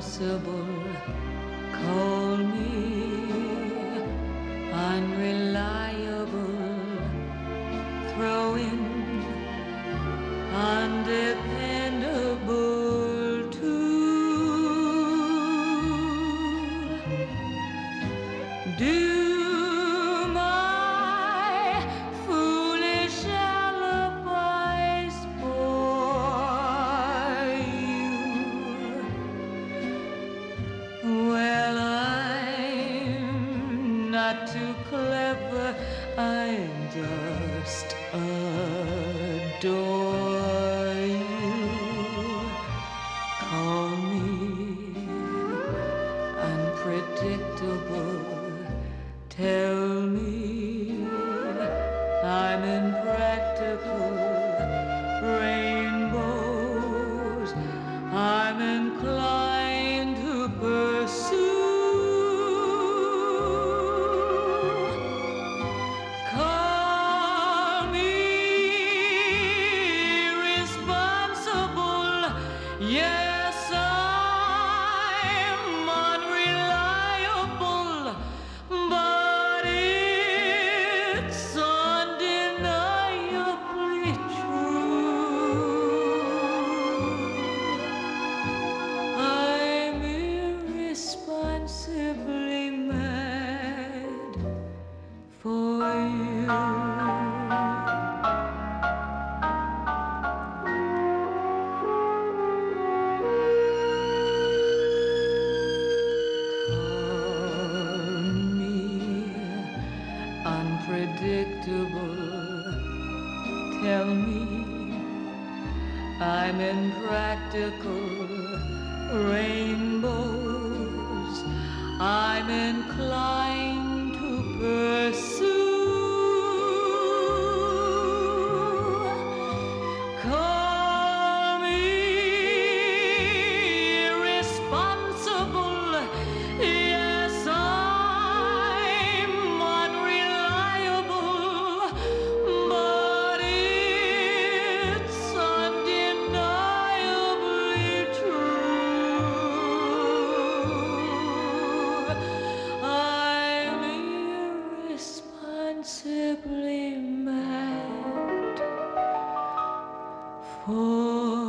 irresponsible. Call me unreliable. Throw in undependable too. Do my foolish alibis bore you? Well, I'm not too clever, I just adore you. Call me unpredictable. Tell me I'm impractical. Rainbows I'm inclined to pursue. Call me irresponsible. Yes, I'm unreliable, but it's undeniably true. I'm irresponsibly mad for you. Call me unpredictable. Tell me I'm impractical. Rainbows I'm inclined to pursue. Call me irresponsible. Yes, I'm unreliable, but it's undeniably true. I'm irresponsibly mad for